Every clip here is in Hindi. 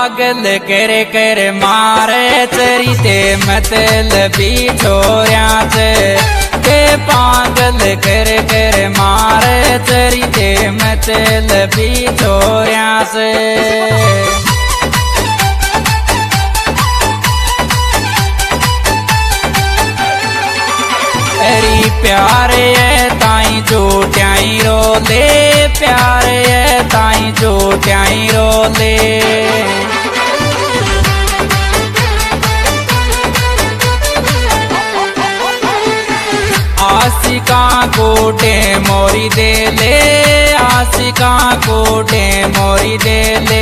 पागल कर मारे चरिते मतलबी छोरिया से के पागल कर मारे चरिते मतलबी छोरिया से तेरी प्यारे है ताई झूठ्याई रोले प्यारे है ताई झूठ्याई रोले आशिका कोटे मोरी दे ले आशिका कोटे मोरी दे ले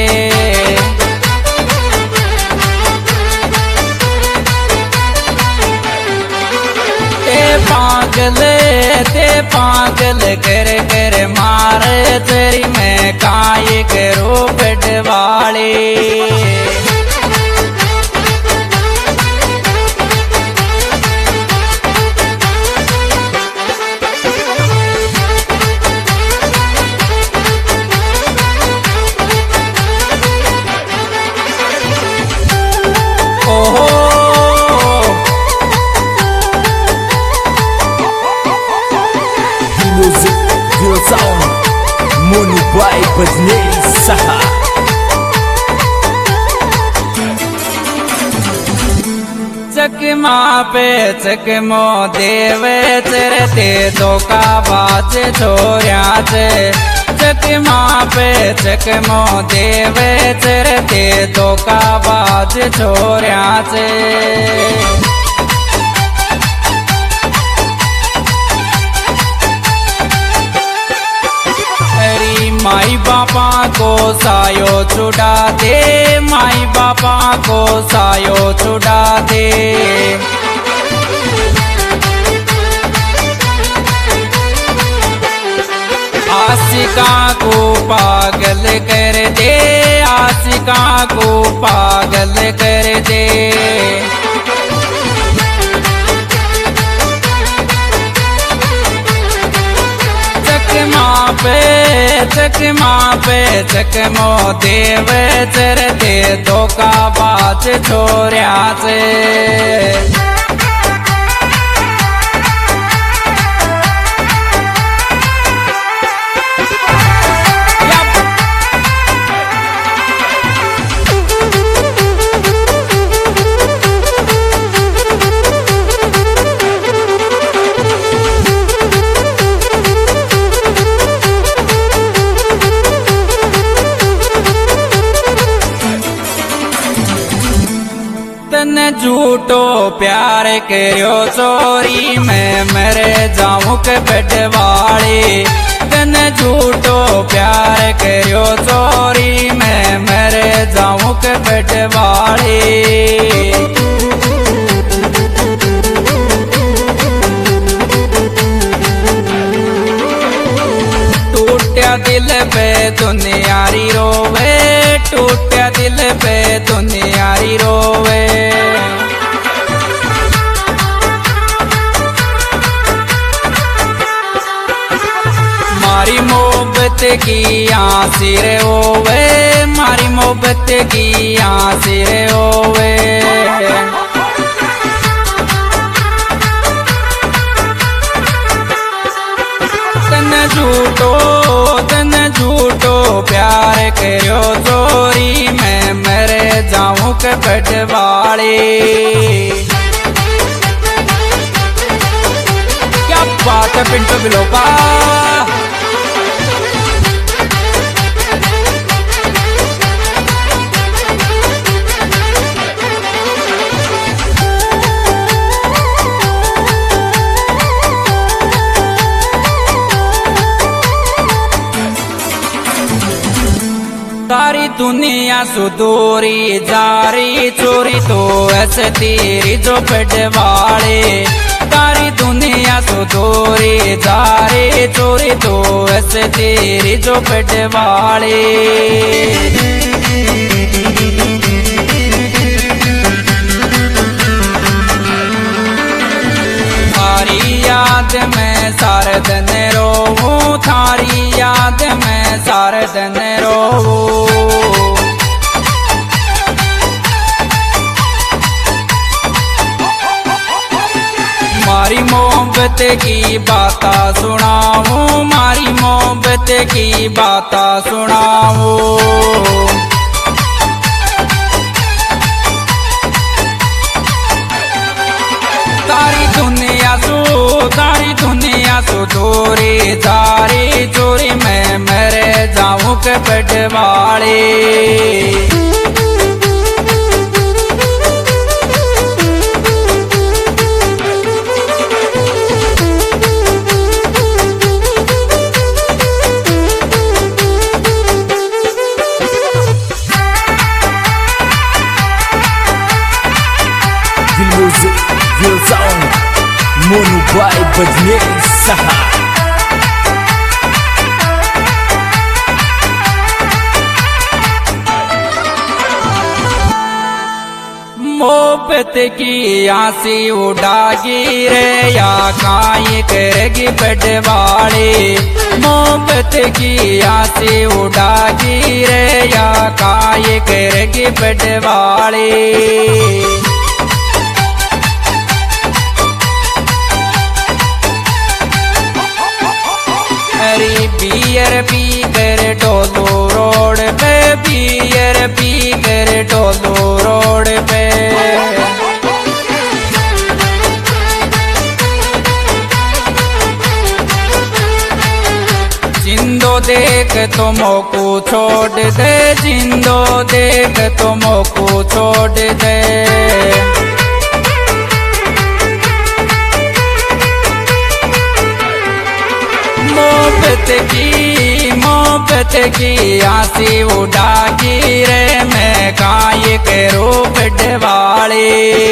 ते पागल कर मार तेरी मैं काय करो बटवाले Money by Badney Saha चकमा पे चकमो देवे चरते धोखा बाज छोरिया से चकमा पे चकमो देवे चरते धोखा बाज छोरिया से माई बापा को सायो छुड़ा दे माई बापा को सायो छुड़ा दे आशिका को पागल कर दे आशिका को पागल कर दे चकमा पे चकमो देव चर दे धोखा बाज छोरिया से झूठो प्यार करो चोरी मैं मरे जाऊं के बटवाले तन झूठो प्यार करो चोरी मैं मरे जाऊं के बटवाले टूटा दिल पे दुनियारी रोवे टूटा दिल पे दुनियारी रोवे मारी मोहब्बत की आसिर होवे मारी मोहब्बत की आसिर होवे तन झूठो प्यार करो चोरी मैं मरे जाऊं के बटवाले क्या बात है पिंटू बिलोका सारी दुनिया सुदूरी जारी चोरी तो ऐसे तेरी जो बटवाले सारी दुनिया सुदूरी जारी चोरी तो ऐसे तेरी जो बटवाले थारी याद में सारे दिन रोऊं थारी याद में सारे दिन रोऊं मारी मोहब्बत की बाता सुनाऊं, मारी मोहब्बत की बाता सुनाऊं। तारी दुनिया सु दूरी जारी चोरी में मेरे जाऊं के पटवाड़ी। Real sound, Monu by बजने सहा। मोहब्बत की आसी उड़ागी रे या काई करेगी पटवाड़ी। मोहब्बत की आसी उड़ागी रे या काई करेगी पटवाड़ी। बियर पी कर डोलो रोड पे, बियर पी कर डोलो रोड पे। जिंदो देख तो मोको छोड़ दे, जिंदो देख तो मोको छोड़ दे। मोहब्बत की आसी उड़ागी रे मैं काये करो पटवाड़ी।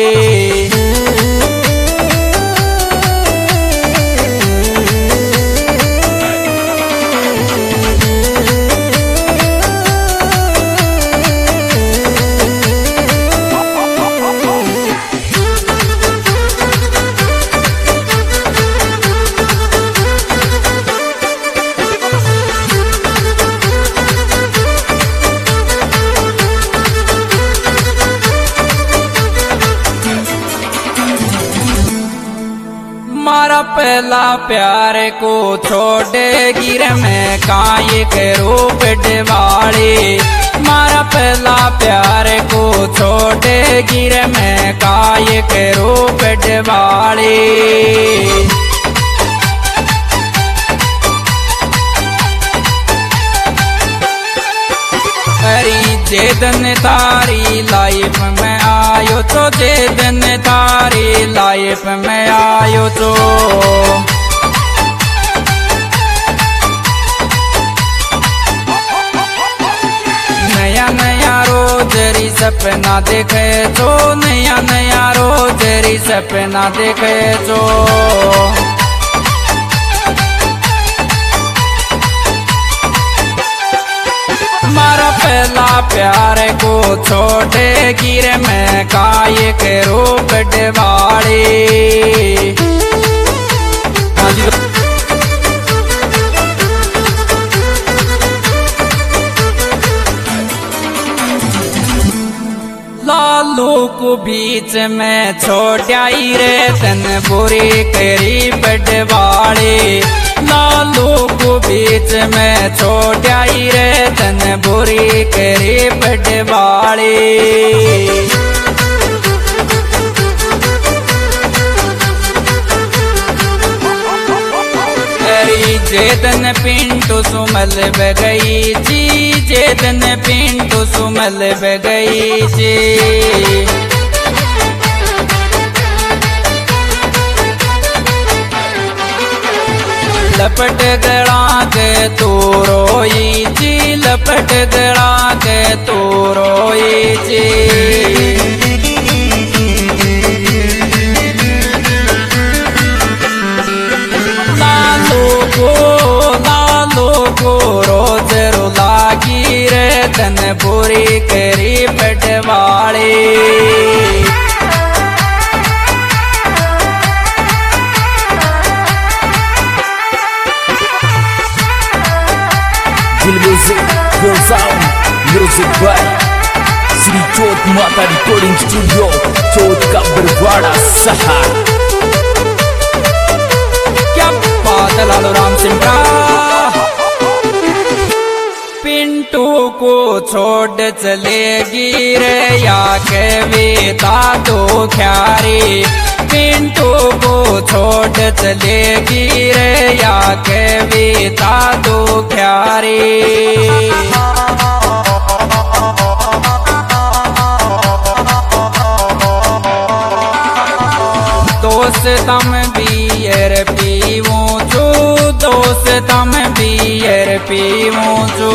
मारा पहला प्यार को छोड़ेगी रे मैं काये करूं पटवाड़ी। मारा पहला प्यार को छोड़ेगी रे मैं काये करूं पटवाड़ी। जेदन तारी लाइफ में आयो तो, जेदन तारी लाइफ में आयो तो। नया नया रोज री सपना देखे तो, नया नया रोज री सपना देखे तो। मारा पहला प्यार को छोड़ेगी रे मैं काये करूं पटवाड़ी। लालू को बीच में छोड़ाई रे तन बुरी करी पटवाड़ी। लालू को बीच में छोड़ाई रे तन बुरी करी पटवाड़ी। जेदन पिंटू सुमल बगई जी, जेदन पिंटू सुमल बगई जी। लपट गड़ा के तू रोई जी, लपट गड़ा के तू रोई जी। लालो को रोज रुलागी रे तन पूरी करी पटवाड़ी। Real sound, music by Sri Chot Mata Recording Studio, Chot का बरवाड़ा सहा। चलेगी रे या कविता दो ख्यारी। पिंटू को छोड़ चलेगी रे या कविता दो ख्यारी। दोस्तम बियर पीवू छू, दोस्तम बियर पीवू छू।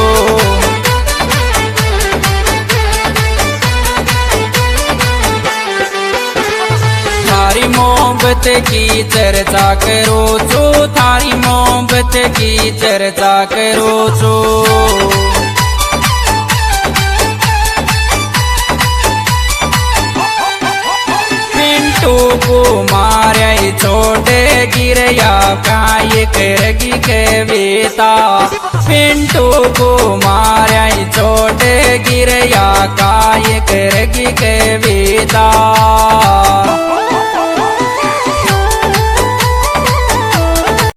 थारी मोहब्बत की चर्चा करो छू, थारी मोहब्बत की चर्चा करो छू। को मारे छोटे गिरया काय करगी कविता। पिंटू को मारे छोटे गिरया काय करगी कविता।